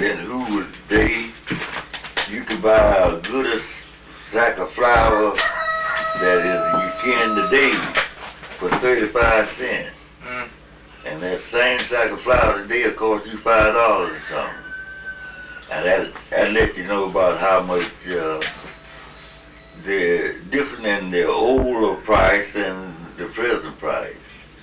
in Hoover's day, you could buy a goodest sack of flour that is you can today for 35 cents. Mm. And that same sack of flour today will cost you $5 or something. And that lets you know about how much the different in the older price and the present price.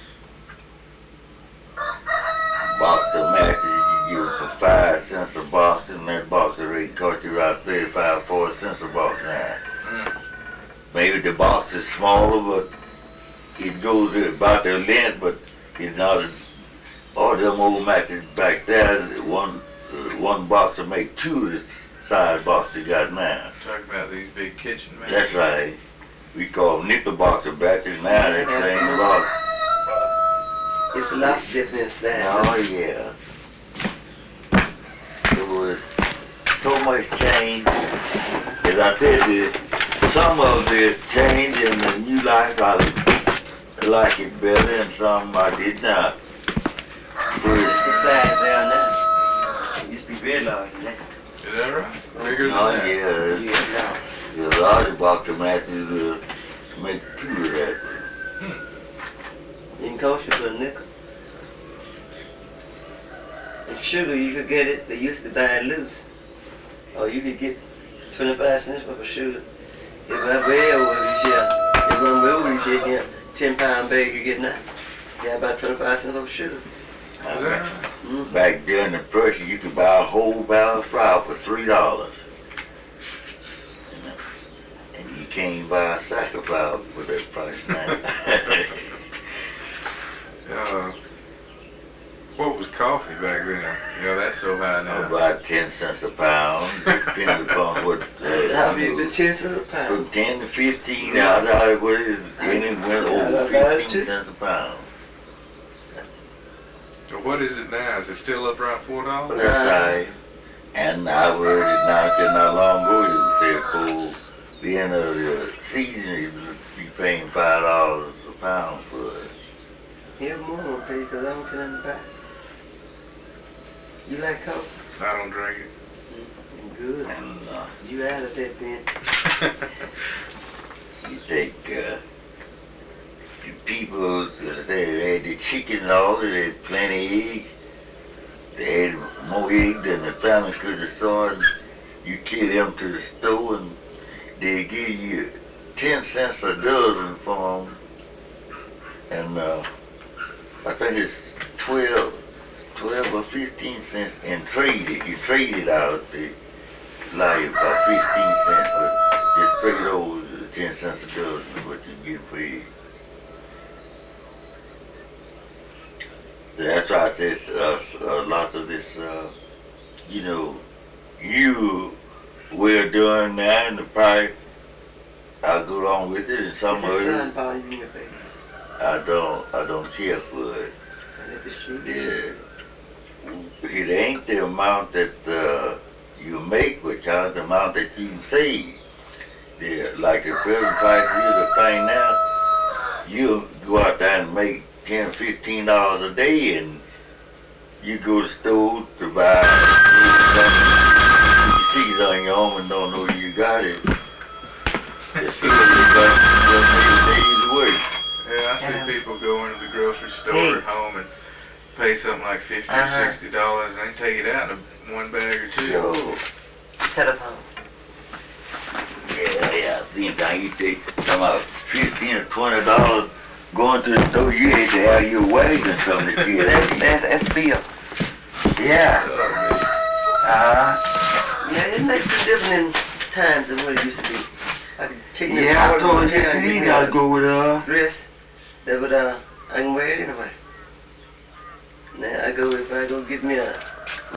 Box of matches you get for 5 cents a box, and that box of rate cost you about 35, 40 cents a box now. Mm. Maybe the box is smaller, but it goes about the length, but it's not as, all them old matches back there, one box will make two of the size box you got now. Talking about these big kitchen matches. That's right. We call them nickel boxer batches now, that same box. It's a lot different size. Oh yeah. There was so much change. As I tell you, some of the change in the new life, I like it better, and some I did not. It's the size down there. It used to be very large than that. Is that right? Bigger than Oh that? yeah. Yeah, The larger box of matches make two of that. it can cost you for a nickel. And sugar, you could get it, they used to buy it loose. Or you could get 25 cents worth of sugar. It went way over this year. It went way over this year, you know, 10-pound bag you get now. Yeah, about 25 cents worth of sugar. Is that right? Back during the Depression, you could buy a whole barrel of flour for $3. And you can't buy a sack of flour for that price now. What was coffee back then? You know, that's so high now. About 10 cents a pound, depending upon what. How much the 10 cents a pound? From 10 to 15, I doubt it was, and it went over 15 cents a pound. So what is it now? Is it still up around $4? That's right. And I heard it now, till not long ago, it was said for the end of the season, you would be paying $5 a pound for it. Yeah, more gonna pay because I don't care nothing about it. You like coffee? I don't drink it. Good. And You out of that then. you take the people, they had the chicken and all, they had plenty of eggs. They had more eggs than the family could afford. You carry them to the store and they give you 10 cents a dozen for them. And I think it's 12 or 15 cents in trade it. You trade it out, they allow you about 15 cents, but just straight over 10 cents a dozen is what you get for eggs. That's why I said lots of this, you know, you we're doing now, and the price, I'll go along with it, and some of it, I don't care for it. Yeah. It ain't the amount that you make, which is the amount that you can save. Yeah, like the present price is the thing now, you go out there and make $10, $15 a day, and you go to the store to buy something, you see it on your own and don't know you got it. It's still a day's work. Yeah, I see people go into the grocery store at home and pay something like $50 or $60 and they take it out in one bag or two. Sure. Telephone. Yeah. Anytime you take about $15 or $20 going to the store, you had to have your wagon something to get. That's bill. Yeah. Yeah, it makes a difference in times than what it used to be. I could take I told you gotta go with dress that would I can wear it anyway. Now if I go get me a